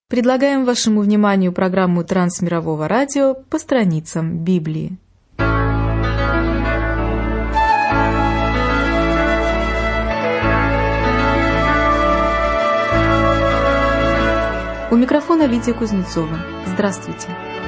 Предлагаем вашему вниманию программу Трансмирового радио «По страницам Библии». У микрофона Лидия Кузнецова. Здравствуйте.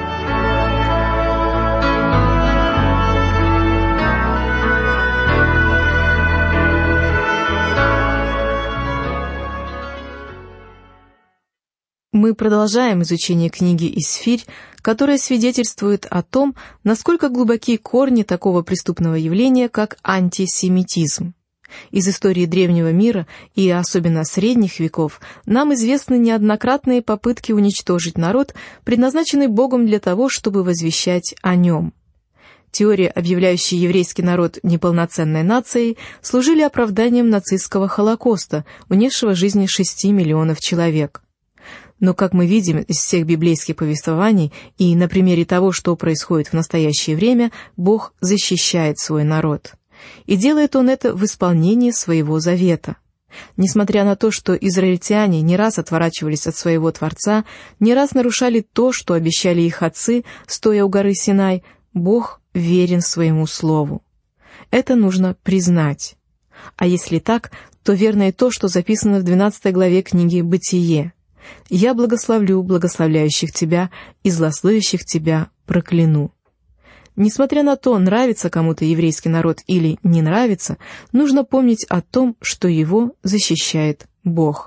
Мы продолжаем изучение книги «Исфирь», которая свидетельствует о том, насколько глубоки корни такого преступного явления, как антисемитизм. Из истории древнего мира, и особенно средних веков, нам известны неоднократные попытки уничтожить народ, предназначенный Богом для того, чтобы возвещать о нем. Теории, объявляющие еврейский народ неполноценной нацией, служили оправданием нацистского Холокоста, унесшего жизни 6 миллионов человек. Но, как мы видим из всех библейских повествований и на примере того, что происходит в настоящее время, Бог защищает свой народ. И делает Он это в исполнении своего завета. Несмотря на то, что израильтяне не раз отворачивались от своего Творца, не раз нарушали то, что обещали их отцы, стоя у горы Синай, Бог верен своему слову. Это нужно признать. А если так, то верно и то, что записано в 12 главе книги «Бытие». «Я благословлю благословляющих тебя, и злословящих тебя прокляну». Несмотря на то, нравится кому-то еврейский народ или не нравится, нужно помнить о том, что его защищает Бог.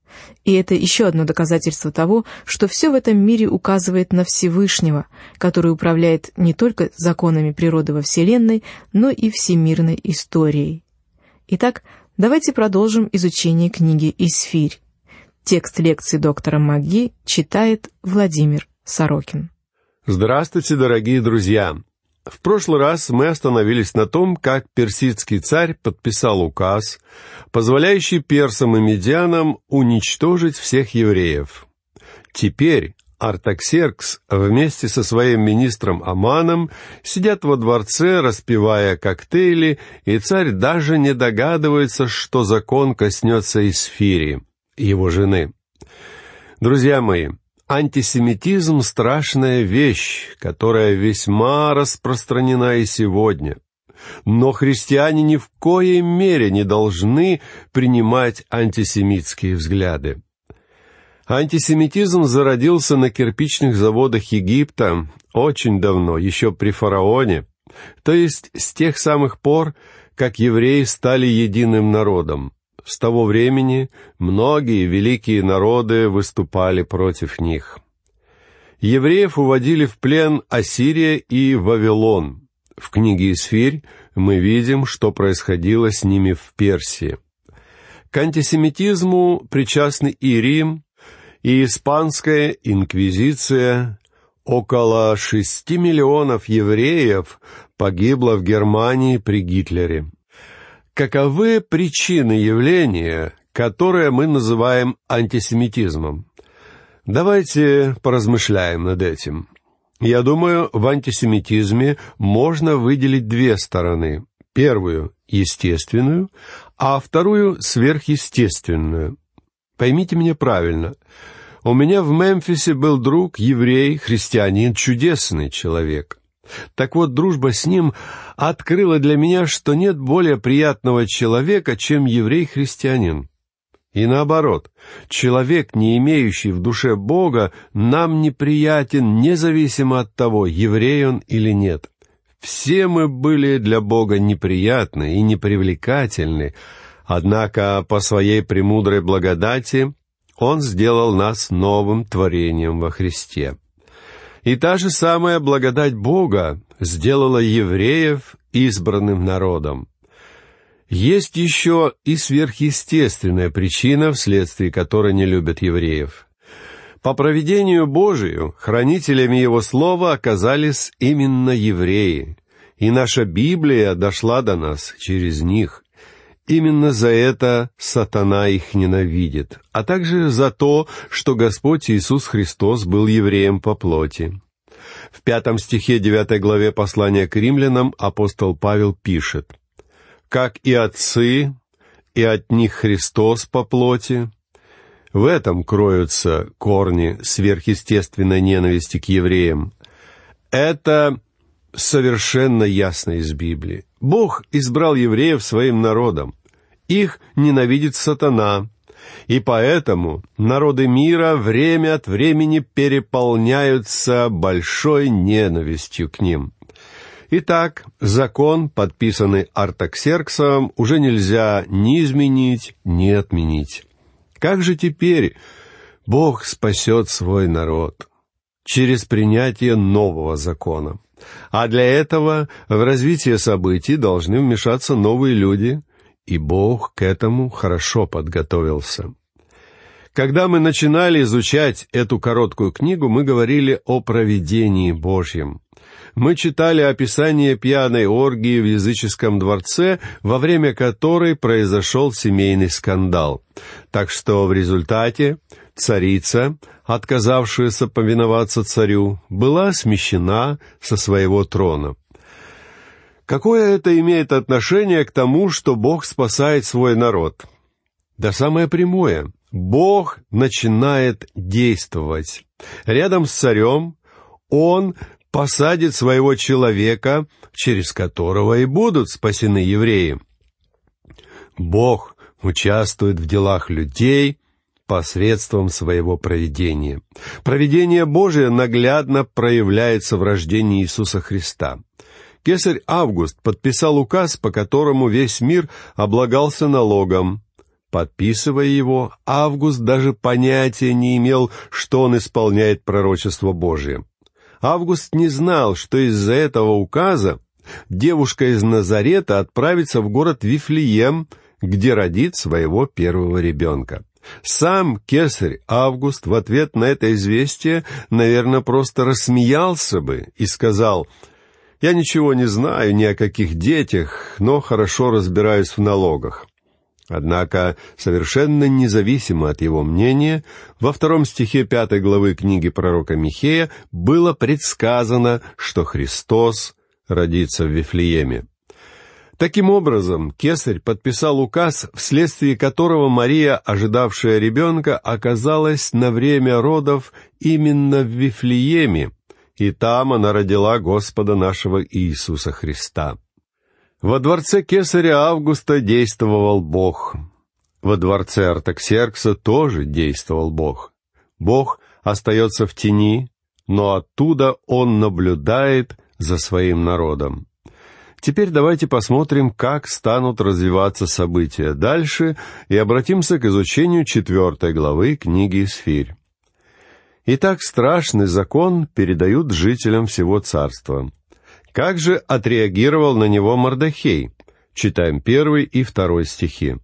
И это еще одно доказательство того, что все в этом мире указывает на Всевышнего, который управляет не только законами природы во Вселенной, но и всемирной историей. Итак, давайте продолжим изучение книги «Исфирь». Текст лекции доктора МакГи читает Владимир Сорокин. Здравствуйте, дорогие друзья! В прошлый раз мы остановились на том, как персидский царь подписал указ, позволяющий персам и медианам уничтожить всех евреев. Теперь Артаксеркс вместе со своим министром Аманом сидят во дворце, распивая коктейли, и царь даже не догадывается, что закон коснется Исфири, его жены. Друзья мои, антисемитизм — страшная вещь, которая весьма распространена и сегодня. Но христиане ни в коей мере не должны принимать антисемитские взгляды. Антисемитизм зародился на кирпичных заводах Египта очень давно, еще при фараоне, то есть с тех самых пор, как евреи стали единым народом. С того времени многие великие народы выступали против них. Евреев уводили в плен Ассирия и Вавилон. В книге «Исфирь» мы видим, что происходило с ними в Персии. К антисемитизму причастны и Рим, и Испанская инквизиция. Около 6 миллионов евреев погибло в Германии при Гитлере. Каковы причины явления, которое мы называем антисемитизмом? Давайте поразмышляем над этим. Я думаю, в антисемитизме можно выделить две стороны. Первую — естественную, а вторую — сверхъестественную. Поймите меня правильно. У меня в Мемфисе был друг, еврей, христианин, чудесный человек. Так вот, дружба с ним открыла для меня, что нет более приятного человека, чем еврей-христианин. И наоборот, человек, не имеющий в душе Бога, нам неприятен, независимо от того, еврей он или нет. Все мы были для Бога неприятны и непривлекательны, однако по своей премудрой благодати Он сделал нас новым творением во Христе. И та же самая благодать Бога сделала евреев избранным народом. Есть еще и сверхъестественная причина, вследствие которой не любят евреев. По провидению Божию хранителями Его Слова оказались именно евреи, и наша Библия дошла до нас через них. Именно за это сатана их ненавидит, а также за то, что Господь Иисус Христос был евреем по плоти. В 5 стихе 9 главе послания к римлянам апостол Павел пишет: «Как и отцы, и от них Христос по плоти, В этом кроются корни сверхъестественной ненависти к евреям. Это совершенно ясно из Библии. Бог избрал евреев своим народом. Их ненавидит сатана, и поэтому народы мира время от времени переполняются большой ненавистью к ним. Итак, закон, подписанный Артаксерксом, уже нельзя ни изменить, ни отменить. Как же теперь Бог спасет свой народ? Через принятие нового закона. А для этого в развитие событий должны вмешаться новые люди, и Бог к этому хорошо подготовился. Когда мы начинали изучать эту короткую книгу, мы говорили о провидении Божьем. Мы читали описание пьяной оргии в языческом дворце, во время которой произошел семейный скандал. Так что в результате царица, отказавшаяся повиноваться царю, была смещена со своего трона. Какое это имеет отношение к тому, что Бог спасает свой народ? Да самое прямое. Бог начинает действовать. Рядом с царем Он посадит своего человека, через которого и будут спасены евреи. Бог участвует в делах людей посредством своего провидения. Провидение Божие наглядно проявляется в рождении Иисуса Христа. Кесарь Август подписал указ, по которому весь мир облагался налогом. Подписывая его, Август даже понятия не имел, что он исполняет пророчество Божие. Август не знал, что из-за этого указа девушка из Назарета отправится в город Вифлеем, где родит своего первого ребенка. Сам кесарь Август в ответ на это известие, наверное, просто рассмеялся бы и сказал: «Я ничего не знаю ни о каких детях, но хорошо разбираюсь в налогах». Однако, совершенно независимо от его мнения, во 2 стихе 5 главы книги пророка Михея было предсказано, что Христос родится в Вифлееме. Таким образом, кесарь подписал указ, вследствие которого Мария, ожидавшая ребенка, оказалась на время родов именно в Вифлееме, и там она родила Господа нашего Иисуса Христа. Во дворце кесаря Августа действовал Бог. Во дворце Артаксеркса тоже действовал Бог. Бог остается в тени, но оттуда Он наблюдает за своим народом. Теперь давайте посмотрим, как станут развиваться события дальше, и обратимся к изучению 4 главы книги Исфирь. Итак, страшный закон передают жителям всего царства. Как же отреагировал на него Мордехей? Читаем 1 и 2 стихи.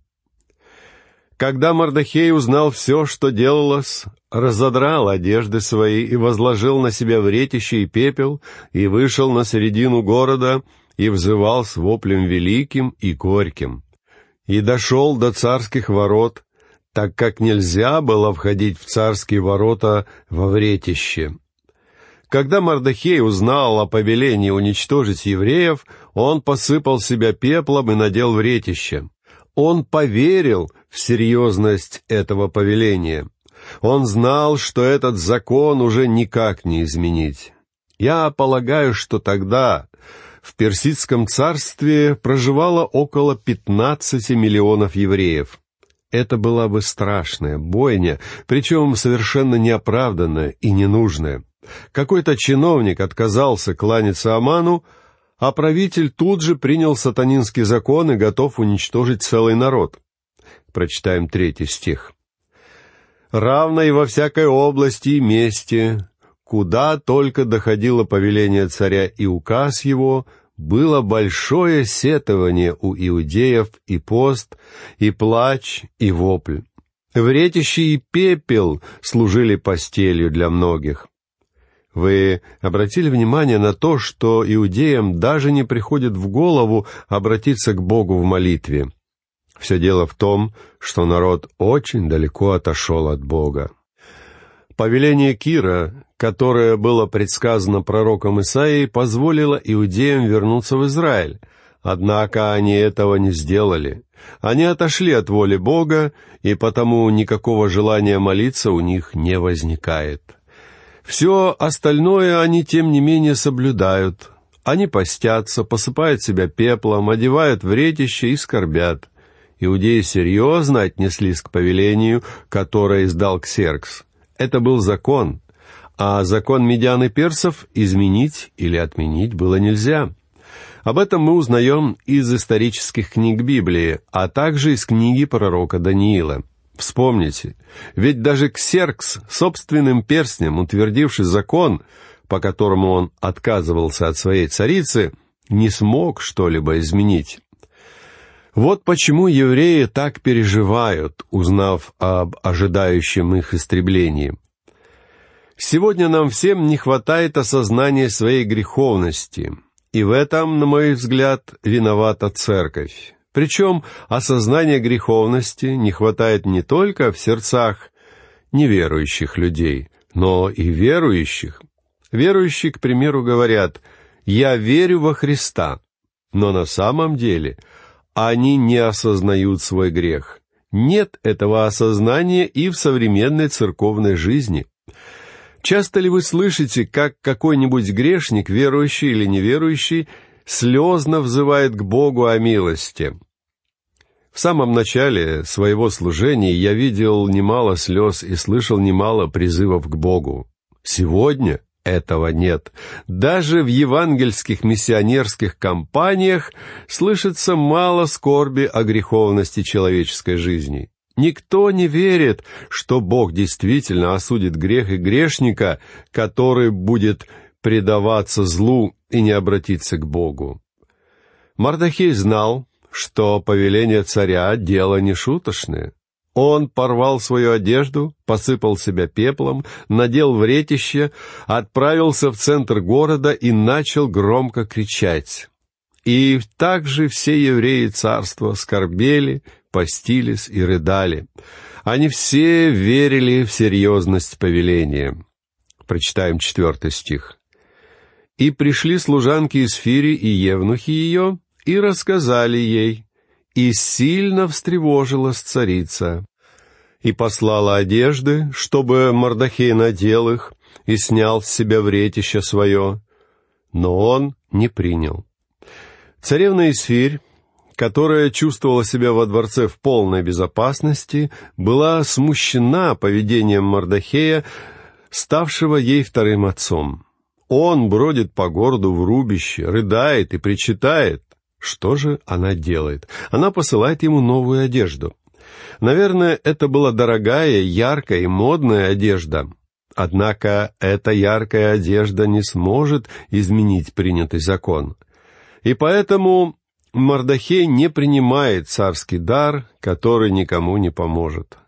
«Когда Мордехей узнал все, что делалось, разодрал одежды свои и возложил на себя вретище и пепел, и вышел на середину города, и взывал с воплем великим и горьким. И дошел до царских ворот, так как нельзя было входить в царские ворота во вретище». Когда Мордехей узнал о повелении уничтожить евреев, он посыпал себя пеплом и надел вретище. Он поверил в серьезность этого повеления. Он знал, что этот закон уже никак не изменить. Я полагаю, что тогда в Персидском царстве проживало около 15 миллионов евреев. Это была бы страшная бойня, причем совершенно неоправданная и ненужная. Какой-то чиновник отказался кланяться Аману, а правитель тут же принял сатанинский закон и готов уничтожить целый народ. Прочитаем 3 стих. «Равно и во всякой области и месте, куда только доходило повеление царя и указ его, было большое сетование у иудеев и пост, и плач, и вопль. Вретище и пепел служили постелью для многих». Вы обратили внимание на то, что иудеям даже не приходит в голову обратиться к Богу в молитве? Все дело в том, что народ очень далеко отошел от Бога. Повеление Кира, которое было предсказано пророком Исаией, позволило иудеям вернуться в Израиль, Однако они этого не сделали. Они отошли от воли Бога, и потому никакого желания молиться у них не возникает. Все остальное они, тем не менее, соблюдают. Они постятся, посыпают себя пеплом, одевают вретище и скорбят. Иудеи серьезно отнеслись к повелению, которое издал Ксеркс. Это был закон, а закон медян и персов изменить или отменить было нельзя. Об этом мы узнаем из исторических книг Библии, а также из книги пророка Даниила. Вспомните, ведь даже Ксеркс собственным перстнем, утвердивший закон, по которому он отказывался от своей царицы, не смог что-либо изменить. Вот почему евреи так переживают, узнав об ожидающем их истреблении. Сегодня нам всем не хватает осознания своей греховности, и в этом, на мой взгляд, виновата церковь. Причем осознания греховности не хватает не только в сердцах неверующих людей, но и верующих. Верующие, к примеру, говорят: «Я верю во Христа», но на самом деле они не осознают свой грех. Нет этого осознания и в современной церковной жизни. Часто ли вы слышите, как какой-нибудь грешник, верующий или неверующий, слезно взывает к Богу о милости? В самом начале своего служения я видел немало слез и слышал немало призывов к Богу. Сегодня этого нет. Даже в евангельских миссионерских кампаниях слышится мало скорби о греховности человеческой жизни. Никто не верит, что Бог действительно осудит грех и грешника, который будет предаваться злу и не обратиться к Богу. Мардохей знал, что повеление царя — дело не шуточное. Он порвал свою одежду, посыпал себя пеплом, надел вретище, отправился в центр города и начал громко кричать. И также все евреи царства скорбели, постились и рыдали. Они все верили в серьезность повеления. Прочитаем 4 стих. «И пришли служанки Исфири и евнухи ее, и рассказали ей, и сильно встревожилась царица, и послала одежды, чтобы Мардохей надел их и снял с себя вретище свое, но он не принял». Царевна Исфирь, которая чувствовала себя во дворце в полной безопасности, была смущена поведением Мардохея, ставшего ей вторым отцом. Он бродит по городу в рубище, рыдает и причитает. Что же она делает? Она посылает ему новую одежду. Наверное, это была дорогая, яркая и модная одежда. Однако эта яркая одежда не сможет изменить принятый закон. И поэтому Мардохей не принимает царский дар, который никому не поможет.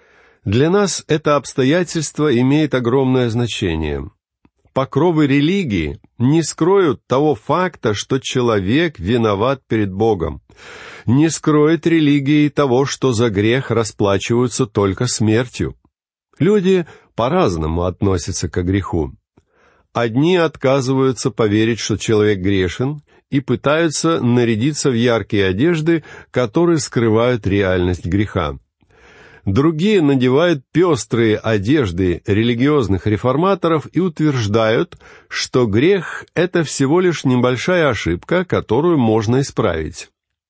Для нас это обстоятельство имеет огромное значение. Покровы религии не скроют того факта, что человек виноват перед Богом. Не скроет религии того, что за грех расплачиваются только смертью. Люди по-разному относятся к греху. Одни отказываются поверить, что человек грешен, и пытаются нарядиться в яркие одежды, которые скрывают реальность греха. Другие надевают пестрые одежды религиозных реформаторов и утверждают, что грех — это всего лишь небольшая ошибка, которую можно исправить.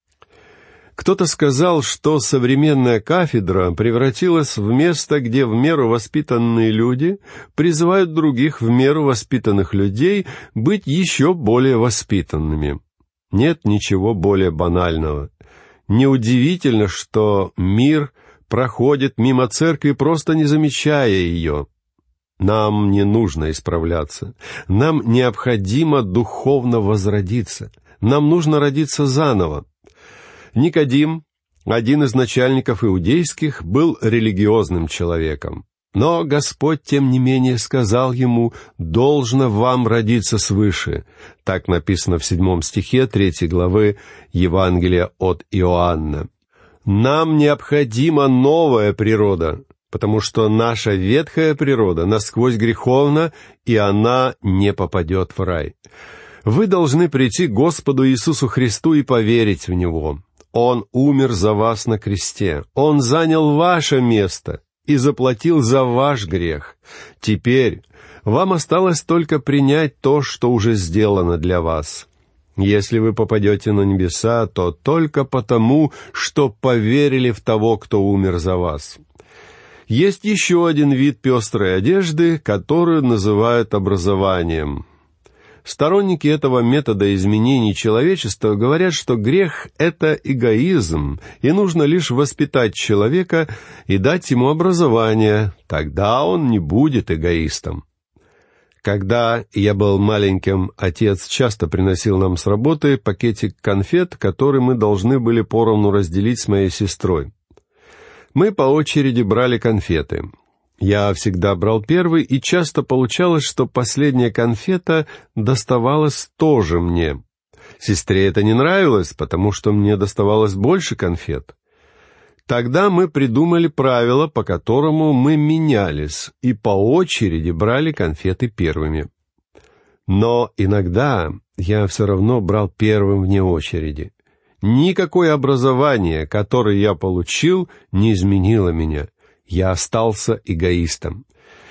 Кто-то сказал, что современная кафедра превратилась в место, где в меру воспитанные люди призывают других в меру воспитанных людей быть еще более воспитанными. Нет ничего более банального. Неудивительно, что мир проходит мимо церкви, просто не замечая ее. Нам не нужно исправляться. Нам необходимо духовно возродиться. Нам нужно родиться заново. Никодим, один из начальников иудейских, был религиозным человеком. Но Господь, тем не менее, сказал ему: «Должно вам родиться свыше». Так написано в 7 стихе 3 главы Евангелия от Иоанна. Нам необходима новая природа, потому что наша ветхая природа насквозь греховна, и она не попадет в рай. Вы должны прийти к Господу Иисусу Христу и поверить в Него. Он умер за вас на кресте. Он занял ваше место и заплатил за ваш грех. Теперь вам осталось только принять то, что уже сделано для вас. Если вы попадете на небеса, то только потому, что поверили в того, кто умер за вас. Есть еще один вид пестрой одежды, которую называют образованием. Сторонники этого метода изменений человечества говорят, что грех — это эгоизм, и нужно лишь воспитать человека и дать ему образование, тогда он не будет эгоистом. Когда я был маленьким, отец часто приносил нам с работы пакетик конфет, который мы должны были поровну разделить с моей сестрой. Мы по очереди брали конфеты. Я всегда брал первый, и часто получалось, что последняя конфета доставалась тоже мне. Сестре это не нравилось, потому что мне доставалось больше конфет. Тогда мы придумали правило, по которому мы менялись и по очереди брали конфеты первыми. Но иногда я все равно брал первым вне очереди. Никакое образование, которое я получил, не изменило меня. Я остался эгоистом.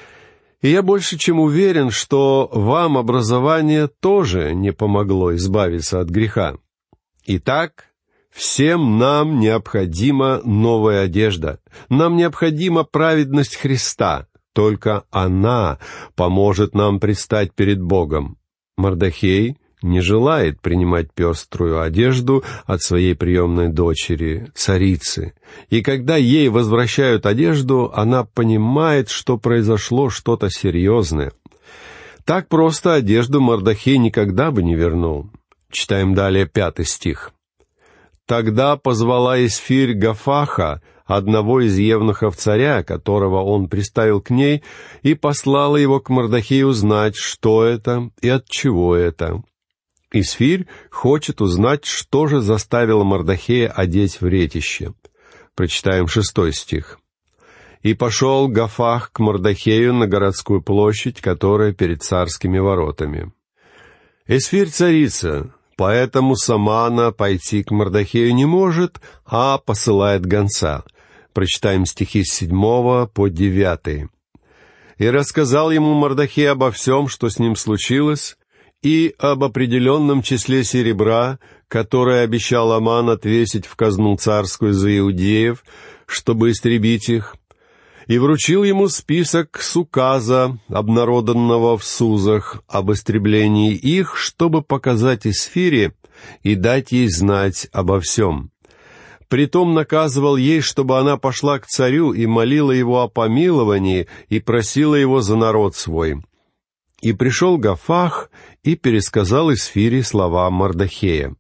И я больше чем уверен, что вам образование тоже не помогло избавиться от греха. Итак, всем нам необходима новая одежда. Нам необходима праведность Христа. Только она поможет нам предстать перед Богом. Мордохей не желает принимать пеструю одежду от своей приемной дочери, царицы. И когда ей возвращают одежду, она понимает, что произошло что-то серьезное. Так просто одежду Мордохей никогда бы не вернул. Читаем далее 5 стих. «Тогда позвала Эсфирь Гафаха, одного из евнухов царя, которого он приставил к ней, и послала его к Мордохею узнать, что это и от чего это». Эсфирь хочет узнать, что же заставило Мордохея одеть вретище. Прочитаем 6 стих. «И пошел Гафах к Мордохею на городскую площадь, которая перед царскими воротами. Эсфирь царица, поэтому сама она пойти к Мордохею не может, а посылает гонца». Прочитаем стихи с 7 по 9. «И рассказал ему Мордохей обо всем, что с ним случилось, и об определенном числе серебра, которое обещал Аман отвесить в казну царскую за иудеев, чтобы истребить их, и вручил ему список с указа, обнародованного в Сузах, об истреблении их, чтобы показать Эсфире и дать ей знать обо всем. Притом наказывал ей, чтобы она пошла к царю и молила его о помиловании и просила его за народ свой. И пришел Гафах и пересказал Эсфире слова Мордохея.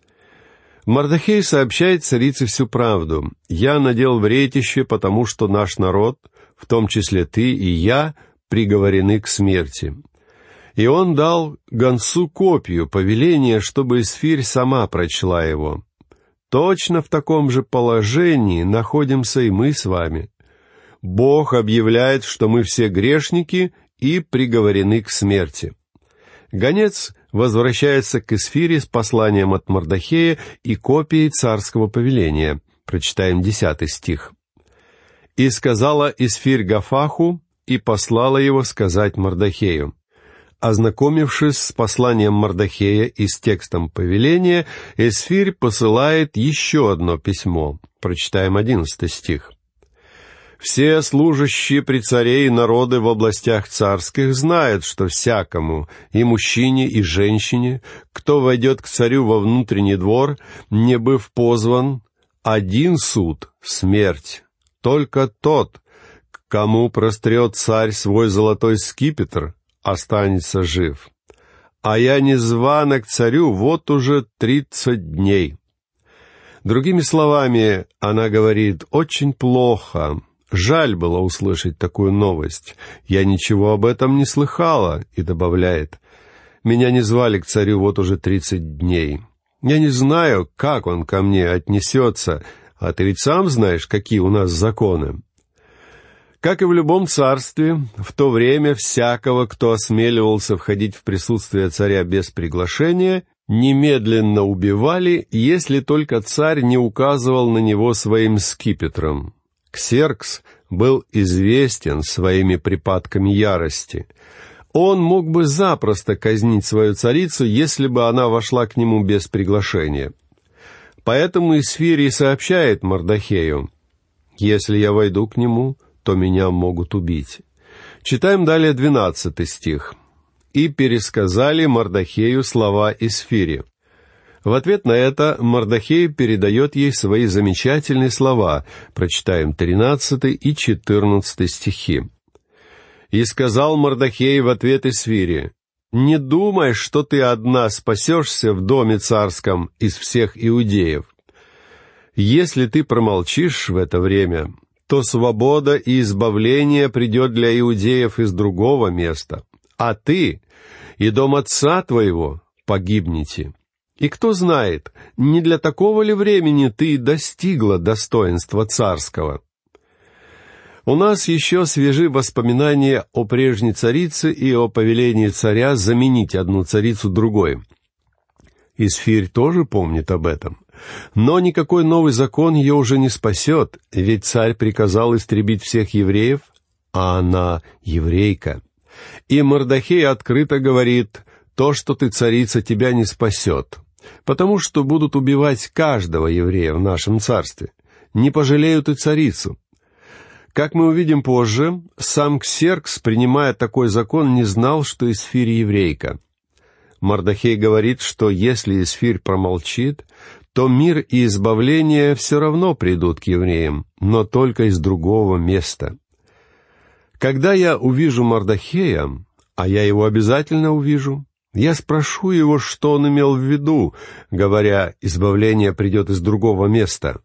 Мордохей сообщает царице всю правду. «Я надел вретище, потому что наш народ, в том числе ты и я, приговорены к смерти». И он дал гонцу копию повеления, чтобы Эсфирь сама прочла его. Точно в таком же положении находимся и мы с вами. Бог объявляет, что мы все грешники и приговорены к смерти. Гонец возвращается к Эсфире с посланием от Мордохея и копией царского повеления. Прочитаем 10 стих. «И сказала Эсфирь Гафаху, и послала его сказать Мордохею». Ознакомившись с посланием Мордохея и с текстом повеления, Эсфирь посылает еще одно письмо. Прочитаем 11 стих. «Все служащие при царе и народы в областях царских знают, что всякому, и мужчине, и женщине, кто войдет к царю во внутренний двор, не быв позван, один суд — смерть. Только тот, к кому прострет царь свой золотой скипетр, останется жив. А я не звана к царю вот уже 30 дней». Другими словами, она говорит: «Очень плохо. Жаль было услышать такую новость. Я ничего об этом не слыхала», и добавляет: «Меня не звали к царю вот уже 30 дней. Я не знаю, как он ко мне отнесется, а ты ведь сам знаешь, какие у нас законы». Как и в любом царстве, в то время всякого, кто осмеливался входить в присутствие царя без приглашения, немедленно убивали, если только царь не указывал на него своим скипетром. Ксеркс был известен своими припадками ярости. Он мог бы запросто казнить свою царицу, если бы она вошла к нему без приглашения. Поэтому Исфирий сообщает Мардохею: «Если я войду к нему, то меня могут убить». Читаем далее 12 стих. «И пересказали Мардохею слова Исфирия». В ответ на это Мардохей передает ей свои замечательные слова. Прочитаем 13 и 14 стихи. «И сказал Мардохей в ответ Исфирию: не думай, что ты одна спасешься в доме царском из всех иудеев. Если ты промолчишь в это время, то свобода и избавление придет для иудеев из другого места, а ты и дом отца твоего погибнете. И кто знает, не для такого ли времени ты достигла достоинства царского?» У нас еще свежи воспоминания о прежней царице и о повелении царя заменить одну царицу другой. Исфирь тоже помнит об этом. Но никакой новый закон ее уже не спасет, ведь царь приказал истребить всех евреев, а она еврейка. И Мардохей открыто говорит: «То, что ты царица, тебя не спасет, потому что будут убивать каждого еврея в нашем царстве. Не пожалеют и царицу». Как мы увидим позже, сам Ксеркс, принимая такой закон, не знал, что Исфирь еврейка. Мардохей говорит, что если Исфирь промолчит, то мир и избавление все равно придут к евреям, но только из другого места. Когда я увижу Мардохея, а я его обязательно увижу, я спрошу его, что он имел в виду, говоря: «Избавление придет из другого места».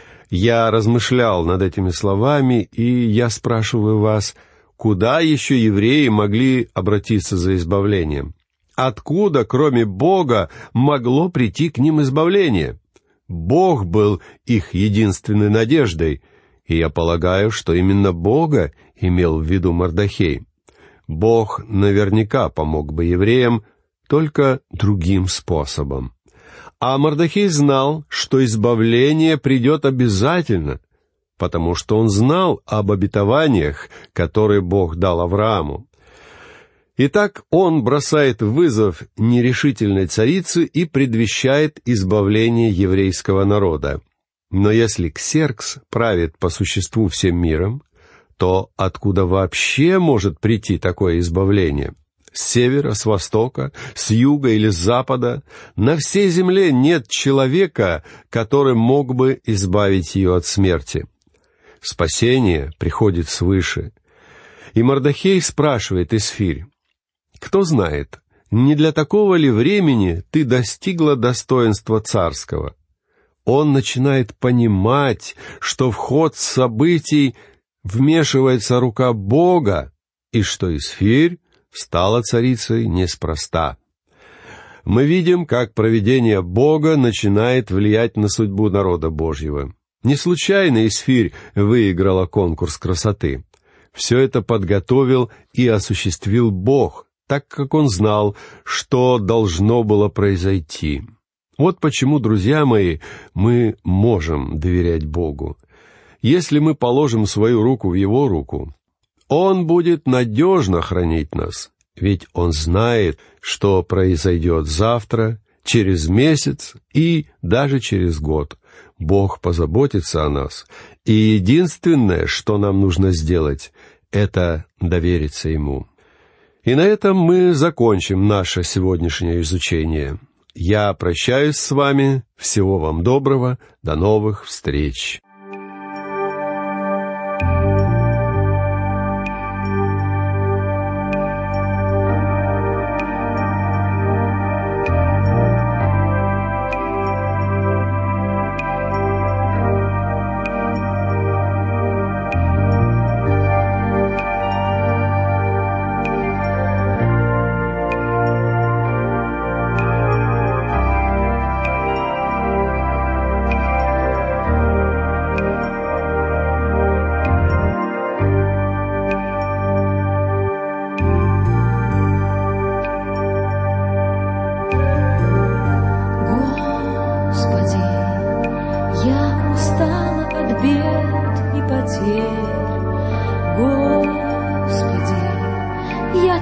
Я размышлял над этими словами, и я спрашиваю вас, куда еще евреи могли обратиться за избавлением? Откуда, кроме Бога, могло прийти к ним избавление? Бог был их единственной надеждой, и я полагаю, что именно Бога имел в виду Мардохей. Бог наверняка помог бы евреям, только другим способом. А Мардохей знал, что избавление придет обязательно, потому что он знал об обетованиях, которые Бог дал Аврааму. Итак, он бросает вызов нерешительной царице и предвещает избавление еврейского народа. Но если Ксеркс правит по существу всем миром, то откуда вообще может прийти такое избавление? С севера, с востока, с юга или с запада? На всей земле нет человека, который мог бы избавить ее от смерти. Спасение приходит свыше. И Мардохей спрашивает Исфирь: «Кто знает, не для такого ли времени ты достигла достоинства царского?» Он начинает понимать, что в ход событий вмешивается рука Бога, и что Исфирь стала царицей неспроста. Мы видим, как провидение Бога начинает влиять на судьбу народа Божьего. Не случайно Исфирь выиграла конкурс красоты. Все это подготовил и осуществил Бог, так как Он знал, что должно было произойти. Вот почему, друзья мои, мы можем доверять Богу. Если мы положим свою руку в Его руку, Он будет надежно хранить нас, ведь Он знает, что произойдет завтра, через месяц и даже через год. Бог позаботится о нас, и единственное, что нам нужно сделать, это довериться Ему. И на этом мы закончим наше сегодняшнее изучение. Я прощаюсь с вами. Всего вам доброго. До новых встреч.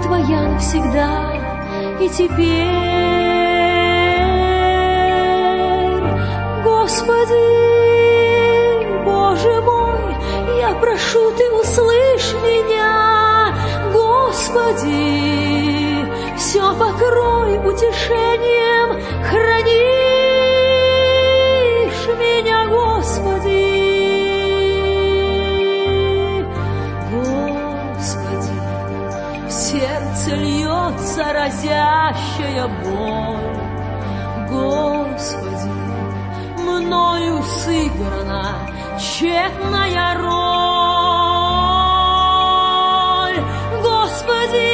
Твоя навсегда и теперь. Господи, Боже мой, я прошу, Ты услышь меня. Господи, все покрой утешением, хранишь меня, Господи. Господи, в сердце льется разящая боль. Господи, мною сыграна тщетная роль. Господи,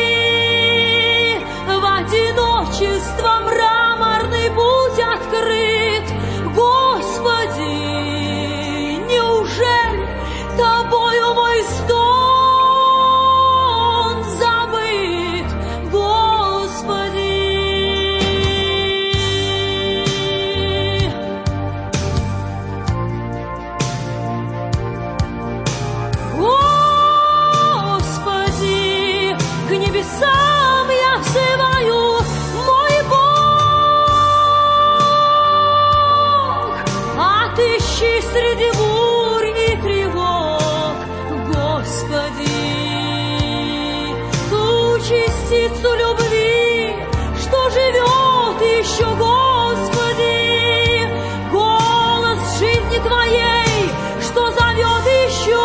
в одиночество мраморный путь открыт. Господи, неужели Тобою мой стон забыт? Господи, Господи, к небесам я взываю, мой Бог, отыщи среди бурь и тревог, Господи, ту частицу любви, что живет еще, Господи, голос жизни Твоей, что зовет еще.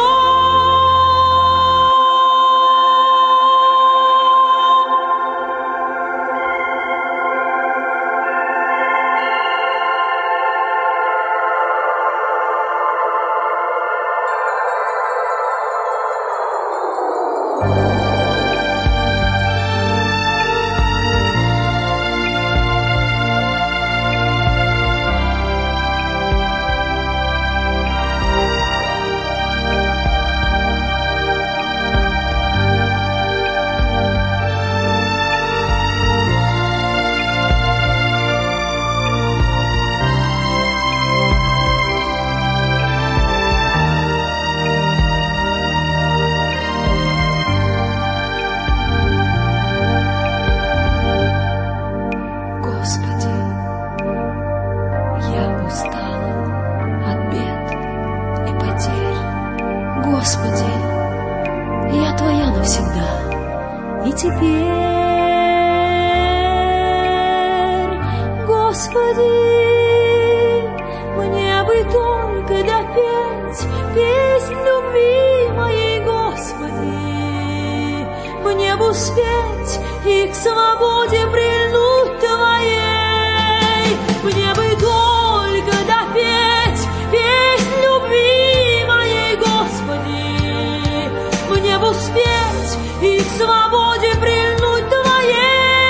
Господи, я Твоя навсегда и теперь. Господи, мне бы только допеть песнь любви моей, Господи, мне бы успеть и к свободе прильнуть Твоей, мне бы только допеть песнь любви моей, Господи, мне бы успеть и к свободе прильнуть Твоей,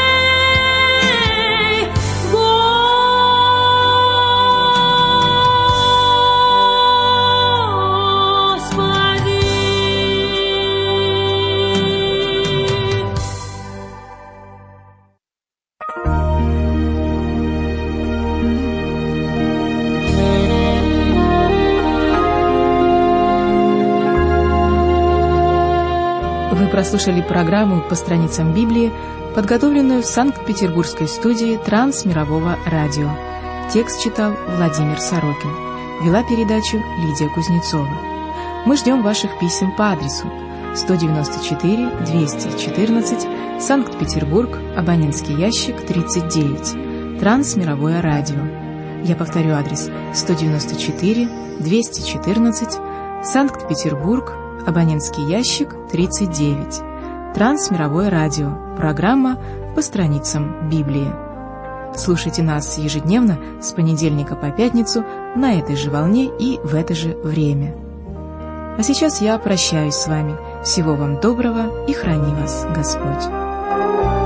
Вы прослушали программу «По страницам Библии», подготовленную в Санкт-Петербургской студии Трансмирового радио. Текст читал Владимир Сорокин. Вела передачу Лидия Кузнецова. Мы ждем ваших писем по адресу 194-214, Санкт-Петербург, абонентский ящик 39, Трансмировое радио. Я повторю адрес: 194-214, Санкт-Петербург, абонентский ящик 39, Трансмировое радио, программа «По страницам Библии». Слушайте нас ежедневно с понедельника по пятницу на этой же волне и в это же время. А сейчас я прощаюсь с вами. Всего вам доброго и храни вас Господь.